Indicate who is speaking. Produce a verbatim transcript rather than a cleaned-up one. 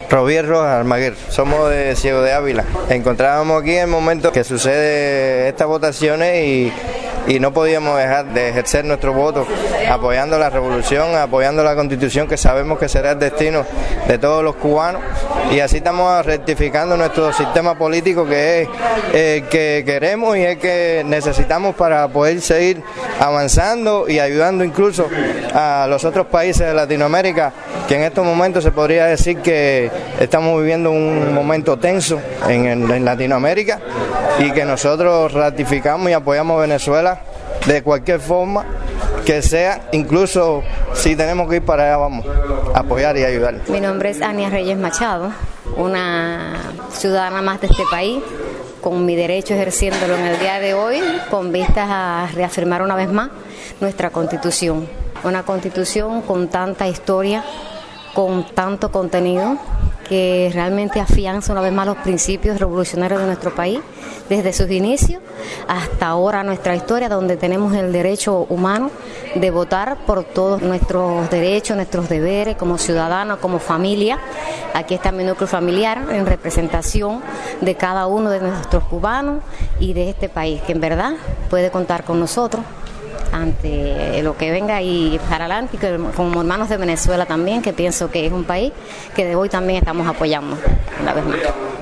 Speaker 1: Robier Rojas Almaguer, somos de Ciego de Ávila. Encontrábamos aquí en el momento que sucede estas votaciones y, y no podíamos dejar de ejercer nuestro voto apoyando la revolución, apoyando la Constitución, que sabemos que será el destino de todos los cubanos, y así estamos rectificando nuestro sistema político, que es el que queremos y el que necesitamos para poder seguir avanzando y ayudando incluso a los otros países de Latinoamérica, que en estos momentos se podría decir que estamos viviendo un momento tenso en, en Latinoamérica, y que nosotros ratificamos y apoyamos a Venezuela de cualquier forma que sea, incluso si tenemos que ir para allá, vamos a apoyar y ayudar.
Speaker 2: Mi nombre es Ania Reyes Machado, una ciudadana más de este país, con mi derecho ejerciéndolo en el día de hoy, con vistas a reafirmar una vez más nuestra Constitución. Una Constitución con tanta historia, con tanto contenido, que realmente afianza una vez más los principios revolucionarios de nuestro país, desde sus inicios hasta ahora nuestra historia, donde tenemos el derecho humano de votar por todos nuestros derechos, nuestros deberes como ciudadanos, como familia. Aquí está mi núcleo familiar en representación de cada uno de nuestros cubanos y de este país, que en verdad puede contar con nosotros ante lo que venga y para adelante, como hermanos de Venezuela también, que pienso que es un país que de hoy también estamos apoyando una vez más.